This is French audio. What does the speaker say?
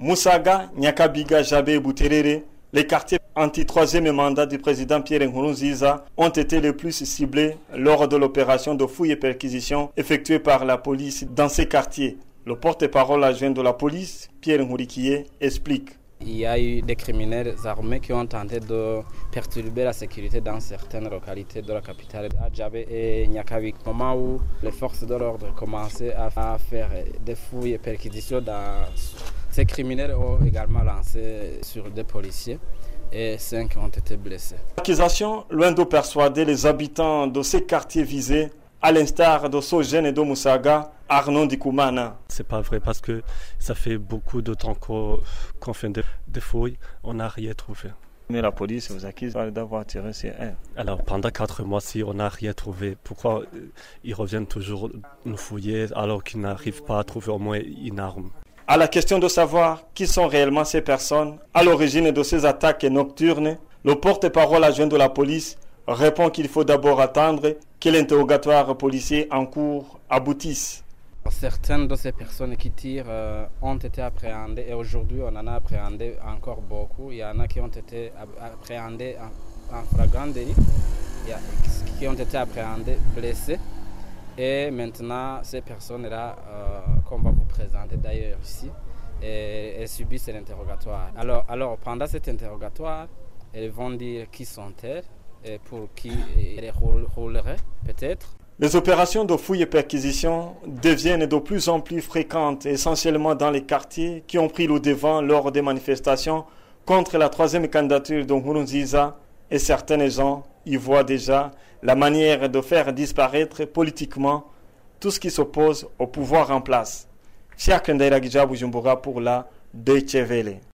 Musaga, Nyakabiga, Jabe et Buterere, les quartiers anti-troisième mandat du président Pierre Nkurunziza ont été les plus ciblés lors de l'opération de fouille et perquisition effectuée par la police dans ces quartiers. Le porte-parole adjoint de la police, Pierre Nkurikiye, explique. Il y a eu des criminels armés qui ont tenté de perturber la sécurité dans certaines localités de la capitale, Adjabe et Nyakabik. Au moment où les forces de l'ordre commençaient à faire des fouilles et perquisitions, ces criminels ont également lancé sur des policiers et 5 ont été blessés. L'accusation, loin de persuader les habitants de ces quartiers visés, à l'instar de Sojen et de Musaga, Arnaud Dikoumana. C'est pas vrai parce que ça fait beaucoup de temps qu'on fait des fouilles, on n'a rien trouvé. Mais la police vous accuse d'avoir tiré sur elle. Alors pendant 4 mois, si on n'a rien trouvé, pourquoi ils reviennent toujours nous fouiller alors qu'ils n'arrivent pas à trouver au moins une arme? À la question de savoir qui sont réellement ces personnes à l'origine de ces attaques nocturnes, le porte-parole adjoint de la police répond qu'il faut d'abord attendre que l'interrogatoire policier en cours aboutisse. Certaines de ces personnes qui tirent ont été appréhendées et aujourd'hui on en a appréhendé encore beaucoup. Il y en a qui ont été appréhendés en flagrant délit, qui ont été appréhendés blessés. Et maintenant, ces personnes-là, qu'on va vous présenter d'ailleurs ici, elles subissent l'interrogatoire. Alors, pendant cet interrogatoire, elles vont dire qui sont-elles et pour qui elles rouleraient peut-être. Les opérations de fouille et perquisition deviennent de plus en plus fréquentes, essentiellement dans les quartiers qui ont pris le devant lors des manifestations contre la troisième candidature de Nkurunziza, et certains gens y voient déjà la manière de faire disparaître politiquement tout ce qui s'oppose au pouvoir en place. Cheikh Ndaira Gija Bujumbura pour la Deutsche Welle.